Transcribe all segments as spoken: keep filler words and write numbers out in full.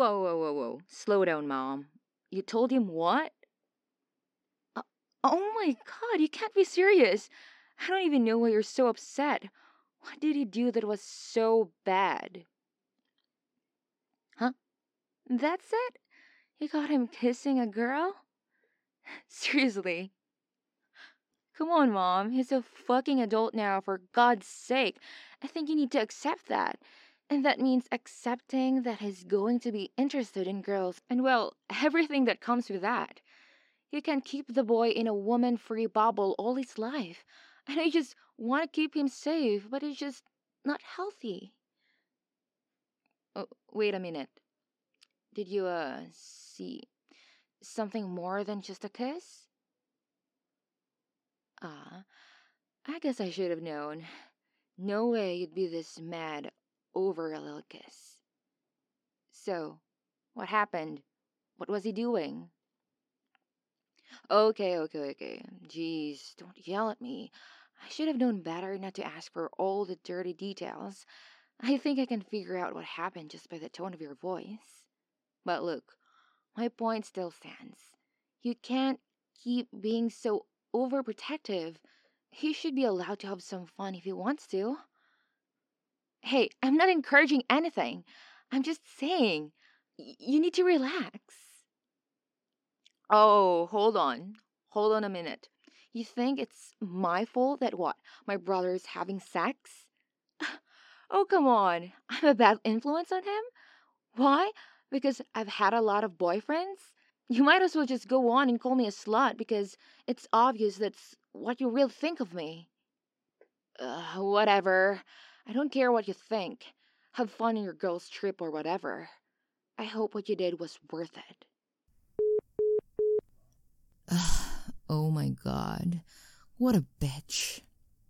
Whoa, whoa, whoa, whoa. Slow down, Mom. You told him what? Uh, oh my god, you can't be serious. I don't even know why you're so upset. What did he do that was so bad? Huh? That's it? You got him kissing a girl? Seriously? Come on, Mom. He's a fucking adult now, for God's sake. I think you need to accept that. And that means accepting that he's going to be interested in girls and, well, everything that comes with that. You can keep the boy in a woman free bubble all his life. And I just want to keep him safe, but it's just not healthy. Oh, wait a minute. Did you, uh, see something more than just a kiss? Ah, I guess I should have known. No way you'd be this mad over a little kiss. So, what happened? What was he doing? Okay, okay, okay. Jeez, don't yell at me. I should have known better not to ask for all the dirty details. I think I can figure out what happened just by the tone of your voice. But look, my point still stands. You can't keep being so overprotective. He should be allowed to have some fun if he wants to. Hey, I'm not encouraging anything. I'm just saying, y- you need to relax. Oh, hold on. Hold on a minute. You think it's my fault that what? My brother's having sex? Oh, come on. I'm a bad influence on him? Why? Because I've had a lot of boyfriends? You might as well just go on and call me a slut because it's obvious that's what you really think of me. Uh, whatever. I don't care what you think. Have fun on your girl's trip or whatever. I hope what you did was worth it. Oh my god. What a bitch.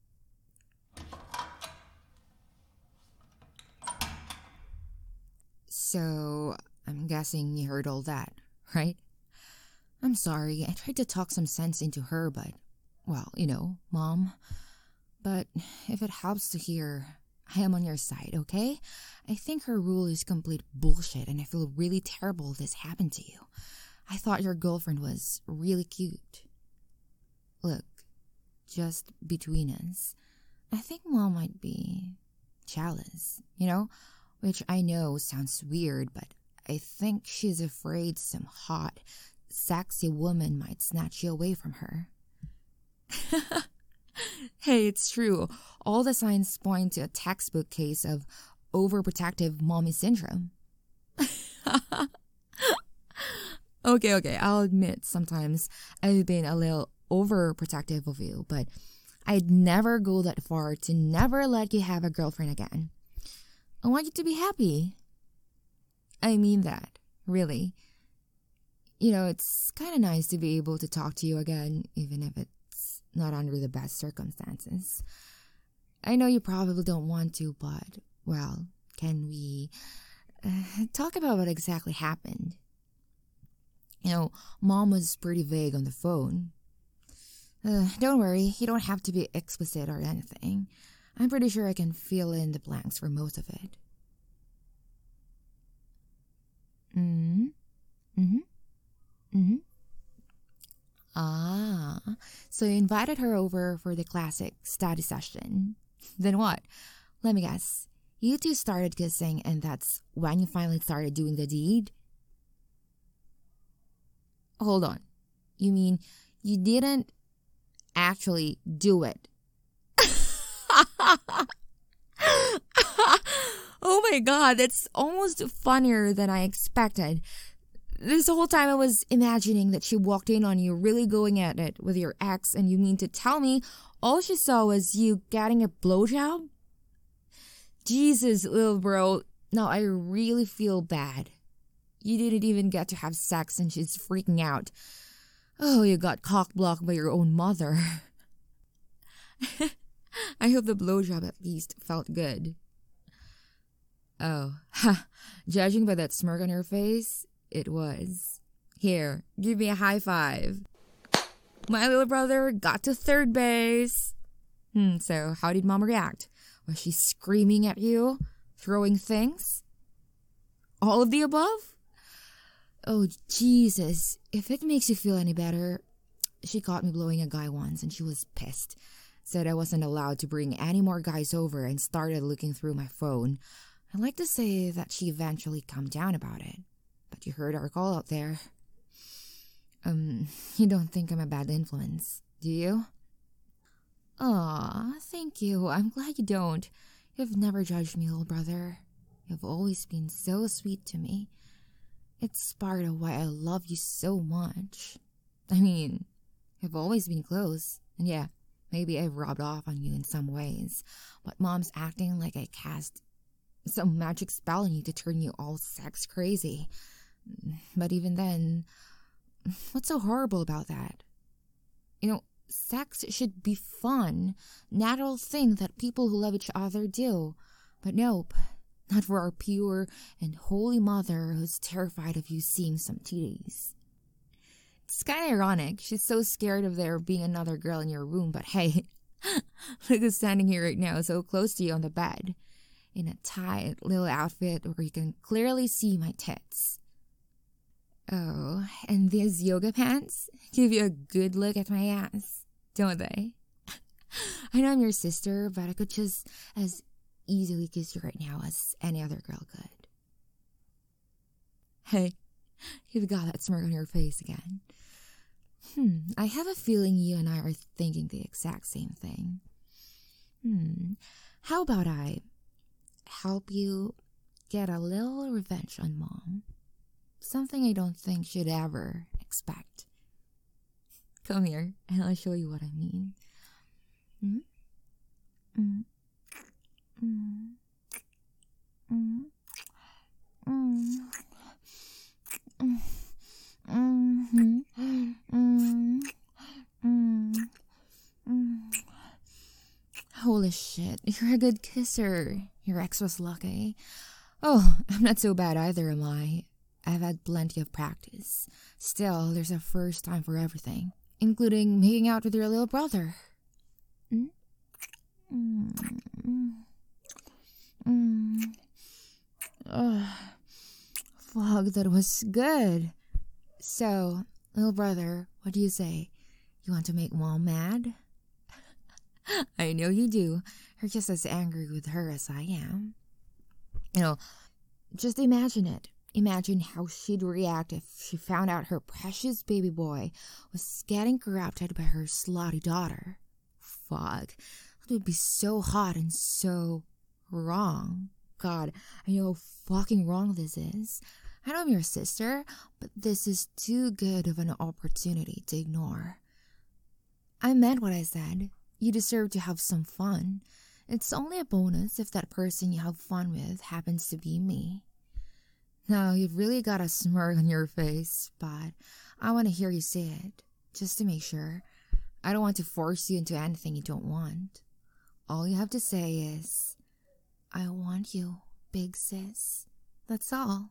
So, I'm guessing you heard all that, right? I'm sorry, I tried to talk some sense into her, but, well, you know, Mom. But if it helps to hear, I am on your side, okay? I think her rule is complete bullshit, and I feel really terrible this happened to you. I thought your girlfriend was really cute. Look, just between us, I think Mom might be jealous, you know? Which I know sounds weird, but I think she's afraid some hot, sexy woman might snatch you away from her. Hey, it's true. All the signs point to a textbook case of overprotective mommy syndrome. Okay, okay, I'll admit sometimes I've been a little overprotective of you, but I'd never go that far to never let you have a girlfriend again. I want you to be happy. I mean that, really. You know, it's kind of nice to be able to talk to you again, even if it's not under the best circumstances. I know you probably don't want to, but, well, can we uh, talk about what exactly happened? You know, Mom was pretty vague on the phone. Uh, don't worry, you don't have to be explicit or anything. I'm pretty sure I can fill in the blanks for most of it. Mm-hmm. Mm-hmm. Mm-hmm. Ah, so you invited her over for the classic study session. Then what? Let me guess. You two started kissing and that's when you finally started doing the deed? Hold on. You mean you didn't actually do it? Oh my god, that's almost funnier than I expected. This whole time I was imagining that she walked in on you really going at it with your ex, and you mean to tell me all she saw was you getting a blowjob? Jesus, little bro, now I really feel bad. You didn't even get to have sex and she's freaking out. Oh, you got cock-blocked by your own mother. I hope the blowjob at least felt good. Oh, ha, judging by that smirk on your face, it was. Here, give me a high five. My little brother got to third base. Hmm, so how did Mom react? Was she screaming at you? Throwing things? All of the above? Oh, Jesus. If it makes you feel any better, she caught me blowing a guy once and she was pissed. Said I wasn't allowed to bring any more guys over and started looking through my phone. I'd like to say that she eventually calmed down about it. But you heard our call out there. Um, you don't think I'm a bad influence, do you? Aw, thank you. I'm glad you don't. You've never judged me, little brother. You've always been so sweet to me. It's part of why I love you so much. I mean, you've always been close. And yeah, maybe I've rubbed off on you in some ways. But Mom's acting like I cast some magic spell on you to turn you all sex crazy. But even then, what's so horrible about that? You know, sex should be fun, natural thing that people who love each other do. But nope, not for our pure and holy mother who's terrified of you seeing some titties. It's kind of ironic. She's so scared of there being another girl in your room, but hey, look who's standing here right now so close to you on the bed, in a tight little outfit where you can clearly see my tits. Oh, and these yoga pants give you a good look at my ass, don't they? I know I'm your sister, but I could just as easily kiss you right now as any other girl could. Hey, you've got that smirk on your face again. Hmm, I have a feeling you and I are thinking the exact same thing. Hmm, how about I help you get a little revenge on Mom? Something I don't think she'd ever expect. Come here, and I'll show you what I mean. Hmm? Mm. Mm. Mm. Mm. Mm. Mm. Mm. Mm. Mm. Holy shit, you're a good kisser. Your ex was lucky. Oh, I'm not so bad either, am I? I've had plenty of practice. Still, there's a first time for everything, including making out with your little brother. Mm? Mm. Mm. Ugh. Fuck, that was good. So, little brother, what do you say? You want to make Mom mad? I know you do. You're just as angry with her as I am. You know, just imagine it. Imagine how she'd react if she found out her precious baby boy was getting corrupted by her slutty daughter. Fuck. It would be so hot and so wrong. God, I know how fucking wrong this is. I know I'm your sister, but this is too good of an opportunity to ignore. I meant what I said. You deserve to have some fun. It's only a bonus if that person you have fun with happens to be me. Now, you've really got a smirk on your face, but I want to hear you say it, just to make sure. I don't want to force you into anything you don't want. All you have to say is, I want you, big sis. That's all.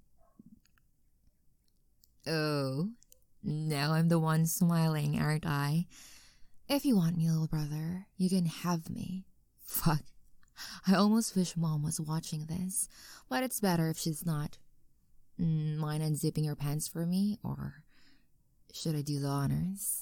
Oh, now I'm the one smiling, aren't I? If you want me, little brother, you can have me. Fuck. I almost wish Mom was watching this, but it's better if she's not. Mm, mind unzipping your pants for me, or should I do the honors?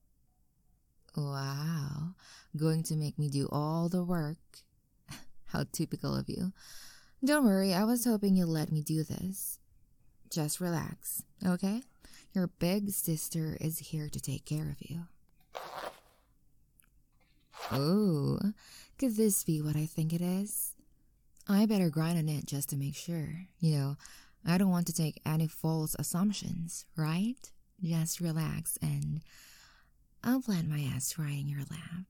Wow, going to make me do all the work. How typical of you. Don't worry, I was hoping you'd let me do this. Just relax, okay? Your big sister is here to take care of you. Oh, could this be what I think it is? I better grind on it just to make sure. You know, I don't want to take any false assumptions, right? Just relax and I'll plant my ass right in your lap.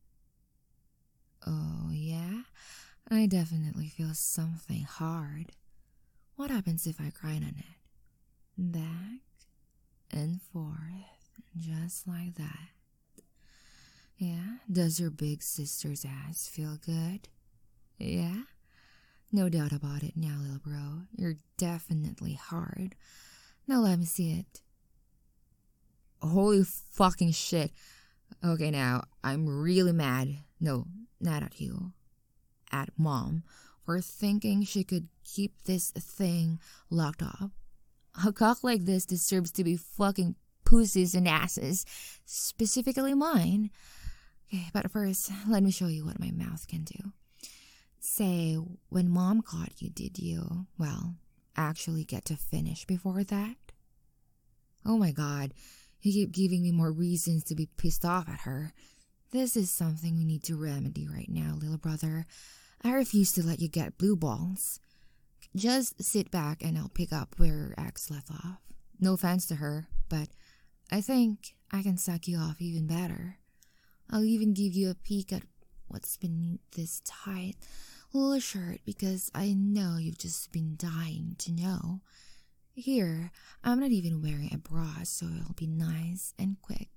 Oh, yeah? I definitely feel something hard. What happens if I grind on it? Back and forth, just like that. Yeah? Does your big sister's ass feel good? Yeah? No doubt about it now, little bro. You're definitely hard. Now let me see it. Holy fucking shit. Okay, now, I'm really mad. No, not at you. At Mom for thinking she could keep this thing locked up. A cock like this deserves to be fucking pussies and asses, specifically mine. Okay, but first, let me show you what my mouth can do. Say, when mom caught you, did you, well, actually get to finish before that? Oh my god, you keep giving me more reasons to be pissed off at her. This is something we need to remedy right now, little brother. I refuse to let you get blue balls. Just sit back and I'll pick up where X left off. No offense to her, but I think I can suck you off even better. I'll even give you a peek at what's beneath this tight little shirt because I know you've just been dying to know. Here, I'm not even wearing a bra, so it'll be nice and quick.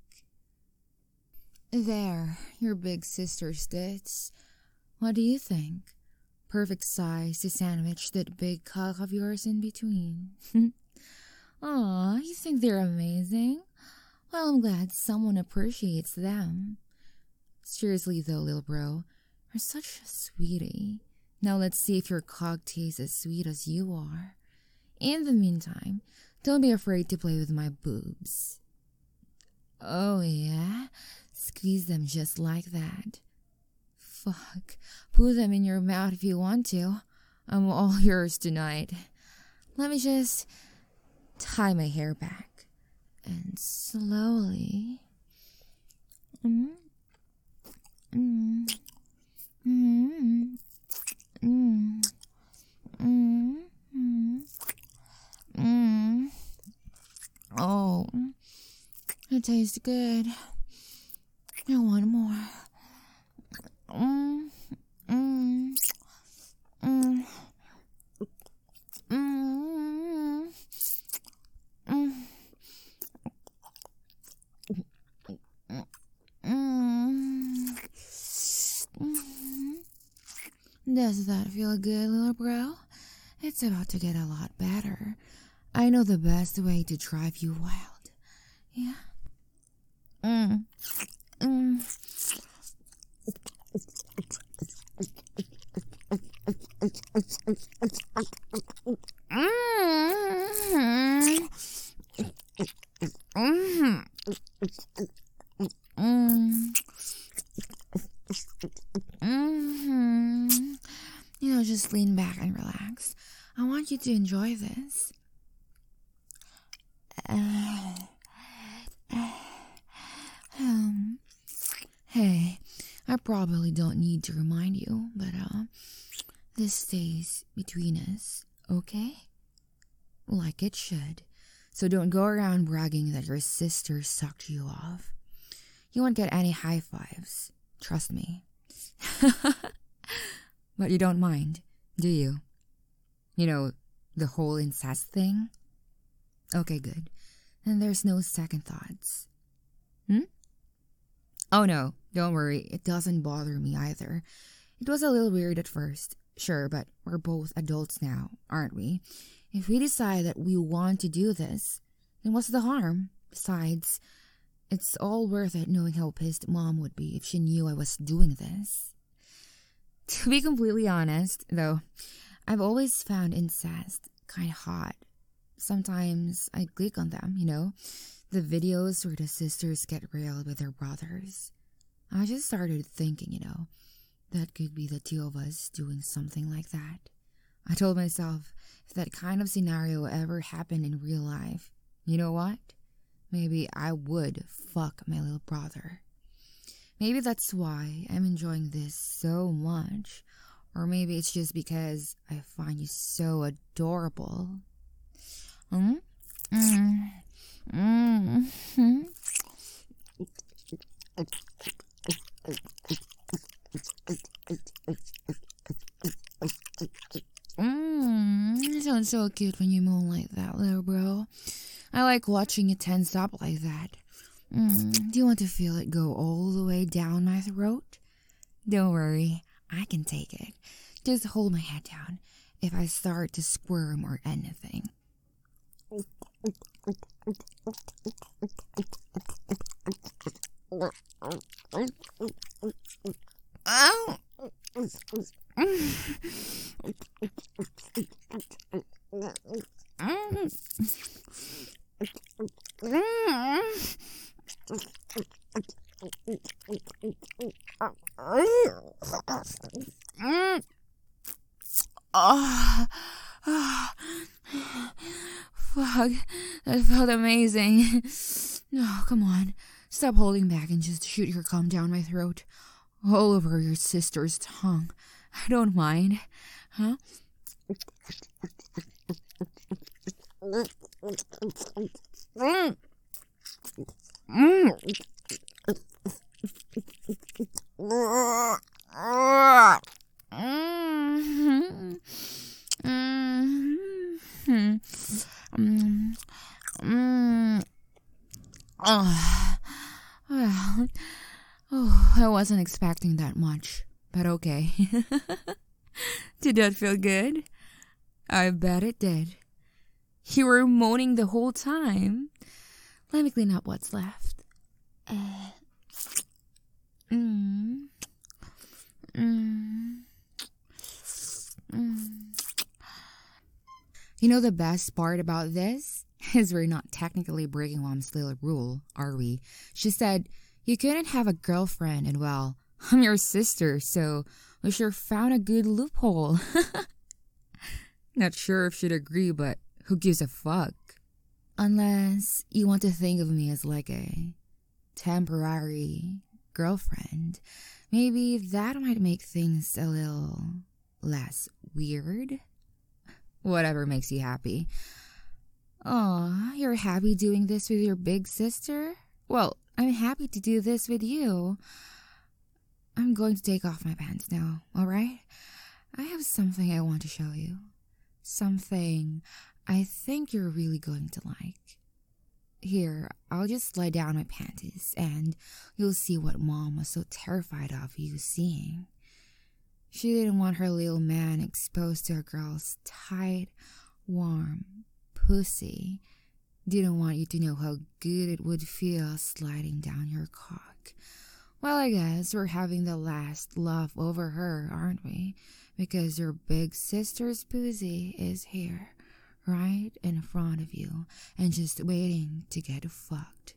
There, your big sister's tits. What do you think? Perfect size to sandwich that big cock of yours in between. Aw, you think they're amazing? Well, I'm glad someone appreciates them. Seriously though, little bro, you're such a sweetie. Now let's see if your cock tastes as sweet as you are. In the meantime, don't be afraid to play with my boobs. Oh yeah? Squeeze them just like that. Fuck. Put them in your mouth if you want to. I'm all yours tonight. Let me just tie my hair back. And slowly... Mm, mm, mm, mm, mm, mm, mm. Oh, it tastes good. I want more. Mm, mm, mm, mm, mm, mm, mm. Does that feel good, little bro? It's about to get a lot better. I know the best way to drive you wild. Yeah? Mm. Mm. Mm. Mm. Mm. You know, just lean back and relax. I want you to enjoy this. Uh, um, hey, I probably don't need to remind you, but uh, this stays between us, okay? Like it should. So don't go around bragging that your sister sucked you off. You won't get any high fives, trust me. But you don't mind, do you? You know, the whole incest thing? Okay, good. Then there's no second thoughts. Hmm? Oh no, don't worry, it doesn't bother me either. It was a little weird at first, sure, but we're both adults now, aren't we? If we decide that we want to do this, then what's the harm? Besides, it's all worth it knowing how pissed Mom would be if she knew I was doing this. To be completely honest, though, I've always found incest kind of hot. Sometimes I click on them, you know, the videos where the sisters get railed with their brothers. I just started thinking, you know, that could be the two of us doing something like that. I told myself, if that kind of scenario ever happened in real life, you know what? Maybe I would fuck my little brother. Maybe that's why I'm enjoying this so much. Or maybe it's just because I find you so adorable. Mm? Mm. Mm. Mm. Mm. You sound so cute when you moan like that, little bro. I like watching you tense up like that. Mm. Do you want to feel it go all the way down my throat? Don't worry, I can take it. Just hold my head down if I start to squirm or anything. Oh. Mm. Fuck, that felt amazing. No, come on. Stop holding back and just shoot your cum down my throat. All over your sister's tongue. I don't mind. Huh? Mm. Mm. Mm. Mm. Mm. Oh. Well, oh, I wasn't expecting that much, but okay. Did that feel good? I bet it did. You were moaning the whole time. Let me clean up what's left. Uh, mm, mm, mm. You know the best part about this? Is we're not technically breaking Mom's little rule, are we? She said, you couldn't have a girlfriend, and well, I'm your sister, so we sure found a good loophole. Not sure if she'd agree, but who gives a fuck? Unless you want to think of me as like a temporary girlfriend. Maybe that might make things a little less weird. Whatever makes you happy. Aw, you're happy doing this with your big sister? Well, I'm happy to do this with you. I'm going to take off my pants now, alright? I have something I want to show you. Something I think you're really going to like. Here, I'll just slide down my panties and you'll see what Mom was so terrified of you seeing. She didn't want her little man exposed to a girl's tight, warm pussy. Didn't want you to know how good it would feel sliding down your cock. Well, I guess we're having the last laugh over her, aren't we? Because your big sister's pussy is here, right in front of you, and just waiting to get fucked.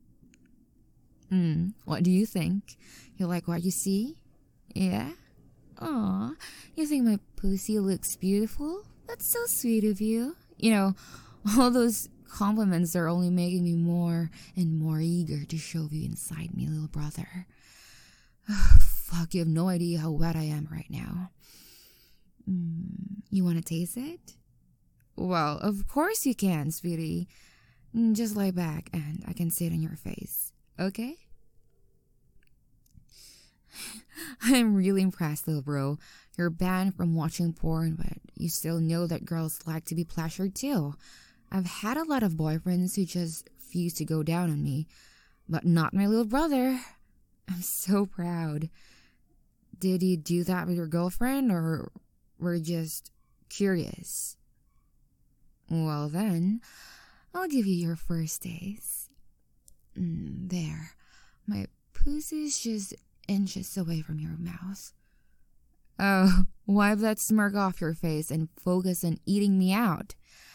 Hmm, what do you think? You like what you see? Yeah? Aw, you think my pussy looks beautiful? That's so sweet of you. You know, all those compliments are only making me more and more eager to shove you inside me, little brother. Fuck, you have no idea how wet I am right now. Mm, you want to taste it? Well, of course you can, sweetie. Just lie back and I can sit on your face, okay? I'm really impressed, little bro. You're banned from watching porn, but you still know that girls like to be pleasured too. I've had a lot of boyfriends who just refuse to go down on me, but not my little brother. I'm so proud. Did you do that with your girlfriend, or were you just curious? Well then, I'll give you your first taste. Mm, there. My pussy's just inches away from your mouth. Oh, wipe that smirk off your face and focus on eating me out.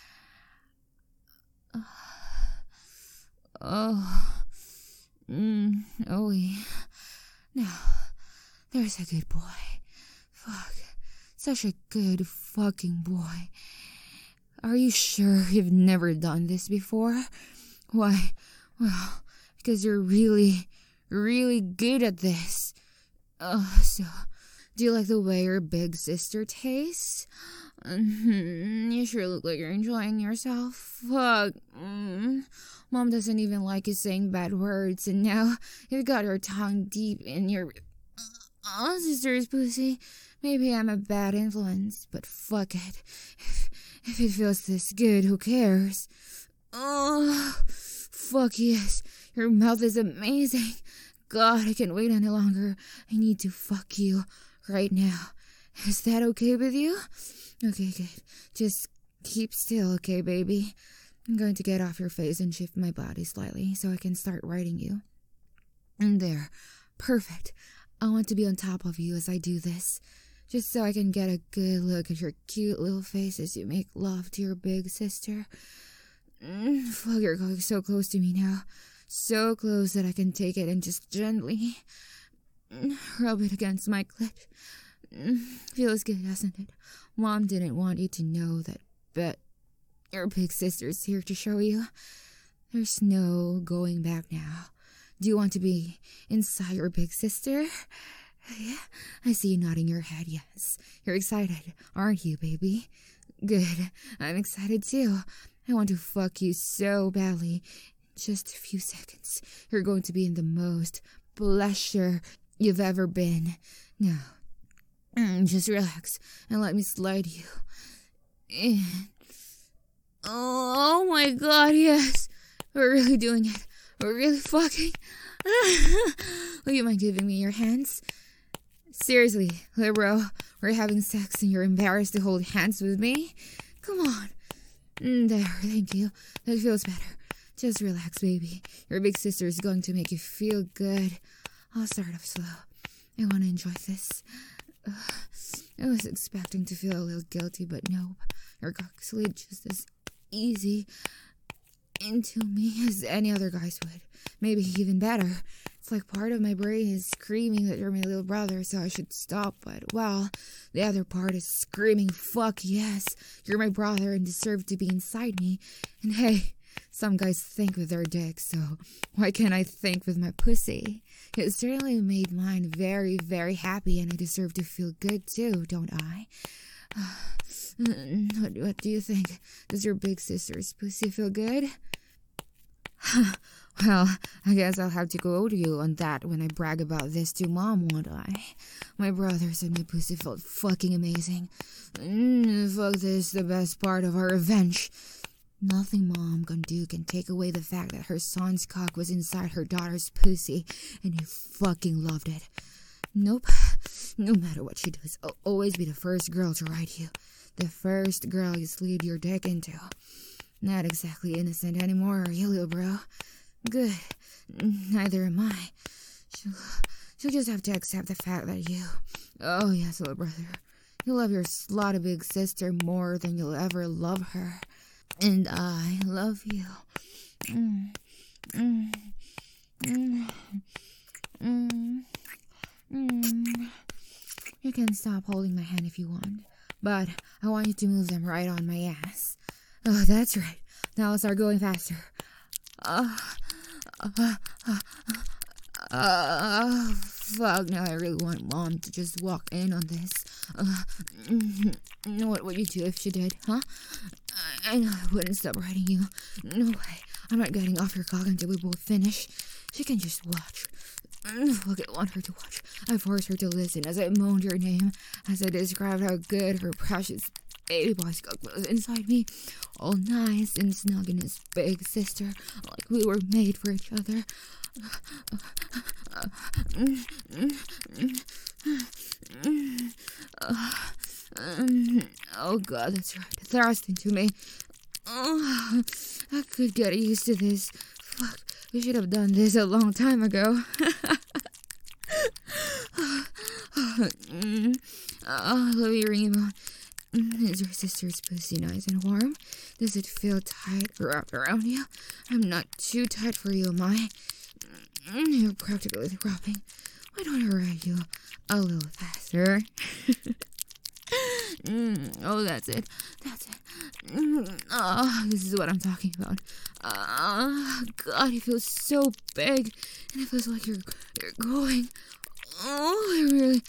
Oh, mm, oh, now, there's a good boy. Fuck, such a good fucking boy. Are you sure you've never done this before? Why, well, because you're really, really good at this. Oh, so, do you like the way your big sister tastes? Mm-hmm. You sure look like you're enjoying yourself. Fuck. Mm. Mom doesn't even like you saying bad words, and now you've got your tongue deep in your uh, sister's pussy. Maybe I'm a bad influence, but fuck it. If, if it feels this good, who cares? Oh, fuck yes. Your mouth is amazing. God, I can't wait any longer. I need to fuck you right now. Is that okay with you? Okay, good. Just keep still, okay, baby? I'm going to get off your face and shift my body slightly so I can start riding you. And there. Perfect. I want to be on top of you as I do this, just so I can get a good look at your cute little face as you make love to your big sister. Mm, fuck, you're going so close to me now. So close that I can take it and just gently mm, rub it against my clit. Mm, feels good, doesn't it? Mom didn't want you to know that, but Your big sister's here to show you. There's no going back now. Do you want to be inside your big sister? Yeah, I see you nodding your head, yes. You're excited, aren't you, baby? Good. I'm excited too. I want to fuck you so badly. Just a few seconds. You're going to be in the most pleasure you've ever been. Now, mm, just relax and let me slide you in. Oh my god, yes. We're really doing it. We're really fucking. Will you mind giving me your hands? Seriously, bro, we're having sex and you're embarrassed to hold hands with me? Come on. There, thank you. That feels better. Just relax, baby. Your big sister is going to make you feel good. I'll start off slow. I want to enjoy this. Uh, I was expecting to feel a little guilty, but nope. Your cock slid just as easy into me as any other guys would. Maybe even better. It's like part of my brain is screaming that you're my little brother, so I should stop, but, well, the other part is screaming, fuck yes, you're my brother and deserve to be inside me. And hey, some guys think with their dicks, so why can't I think with my pussy? It certainly made mine very, very happy, and I deserve to feel good too, don't I? What, what do you think? Does your big sister's pussy feel good? Well, I guess I'll have to go to you on that when I brag about this to Mom, won't I? My brother said my pussy felt fucking amazing. Mm, fuck this, the best part of our revenge. Nothing Mom can do can take away the fact that her son's cock was inside her daughter's pussy, and he fucking loved it. Nope. No matter what she does, I'll always be the first girl to ride you. The first girl you slid your dick into. Not exactly innocent anymore, are you, little bro? Good. Neither am I. She'll, she'll just have to accept the fact that you... Oh, yes, little brother. You love your slotty big sister more than you'll ever love her. And I love you. Mm. Mm. Mm. Mm. Mm. You can stop holding my hand if you want, but I want you to move them right on my ass. Oh, that's right. Now let's start going faster. Uh, uh, uh, uh, uh, fuck, now I really want Mom to just walk in on this. Uh, mm, what would you do if she did, huh? I know I wouldn't stop riding you. No way. I'm not getting off your cock until we both finish. She can just watch. Fuck, I want her to watch. I forced her to listen as I moaned your name, as I described how good her precious baby boy's cock was inside me, all nice and snug in his big sister, like we were made for each other. Oh god, that's right, thrust into me. Oh, I could get used to this. Fuck, we should have done this a long time ago. Oh, let me ring him on. Is your sister's pussy nice and warm? Does it feel tight wrapped around you? I'm not too tight for you, am I? You're practically throbbing. Why don't I ride you a little faster? mm, oh, that's it. That's it. Mm, oh, this is what I'm talking about. Oh, God, it feels so big. And it feels like you're, you're going. Oh, I really...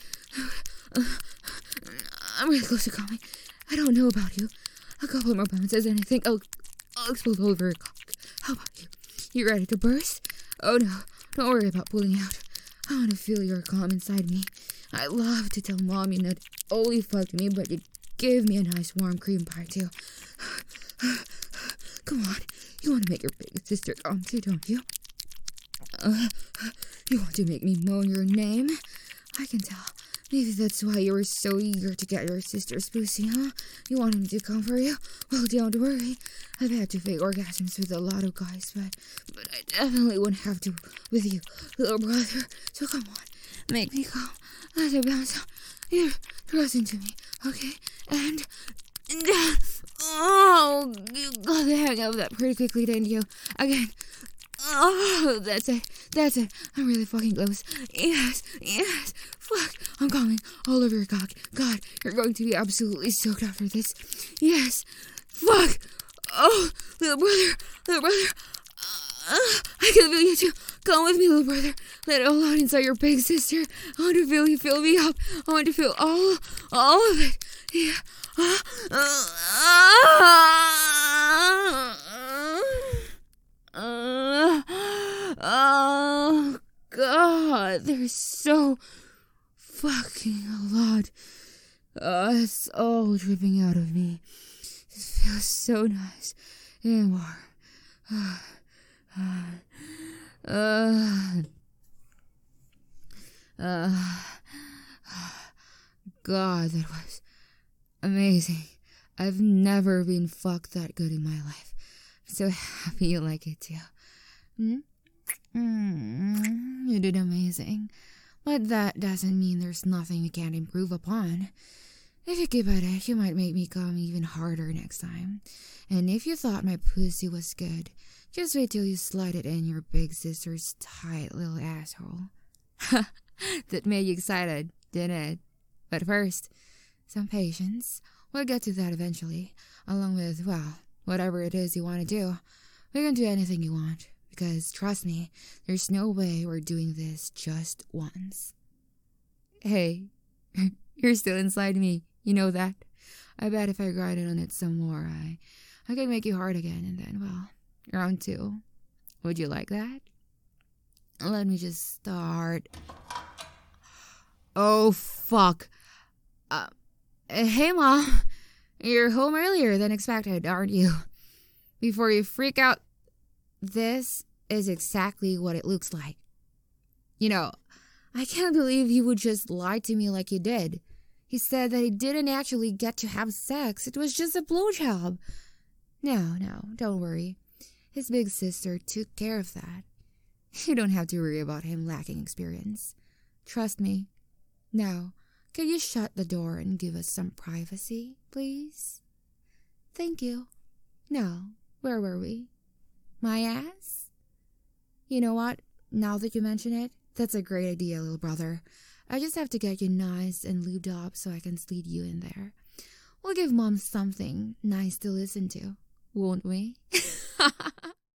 I'm really close to coming. I don't know about you. A couple more bounces and I think I'll, I'll explode all over your cock. How about you? You ready to burst? Oh no, don't worry about pulling out. I want to feel your calm inside me. I love to tell Mom you not only fucked me, but you gave me a nice warm cream pie too. Come on, you want to make your big sister calm too, don't you? Uh, you want to make me moan your name? I can tell. Maybe that's why you were so eager to get your sister's pussy, huh? You wanted me to come for you? Well, don't worry. I've had to fake orgasms with a lot of guys, but, but I definitely wouldn't have to with you, little brother. So come on, make me come. Let it bounce out. Here, thrust into me, okay? And, and down. Oh, you got the hang of that pretty quickly, didn't you? Again. Oh, that's it. That's it. I'm really fucking close. Yes, yes. Fuck. I'm coming all over your cock. God, you're going to be absolutely soaked after this. Yes. Fuck. Oh, little brother, little brother. Uh, I can feel you too. Come with me, little brother. Let it all out inside your big sister. I want to feel you fill me up. I want to feel all, all of it. Yeah. Uh, uh, uh, uh, oh, God. There's so fucking a lot. Uh, it's all dripping out of me. It feels so nice and warm. Uh, uh, uh, God, that was amazing. I've never been fucked that good in my life. I'm so happy you like it too. Hmm? Mm, you did amazing. But that doesn't mean there's nothing we can't improve upon. If you keep at it, you might make me come even harder next time. And if you thought my pussy was good, just wait till you slide it in your big sister's tight little asshole. That made you excited, didn't it? But first, some patience. We'll get to that eventually, along with, well, whatever it is you want to do. We can do anything you want, because trust me, there's no way we're doing this just once. Hey, you're still inside me, you know that? I bet if I grinded on it some more, I, I could make you hard again, and then, well, round two. Would you like that? Let me just start. Oh, fuck. Uh, hey, Mom. You're home earlier than expected, aren't you? Before you freak out, this is exactly what it looks like. You know, I can't believe you would just lie to me like you did. He said that he didn't actually get to have sex. It was just a blowjob. No, no, don't worry. His big sister took care of that. You don't have to worry about him lacking experience. Trust me. Now, can you shut the door and give us some privacy, please? Thank you. Now, where were we? My ass? You know what? Now that you mention it, that's a great idea, little brother. I just have to get you nice and lubed up so I can slide you in there. We'll give Mom something nice to listen to, won't we?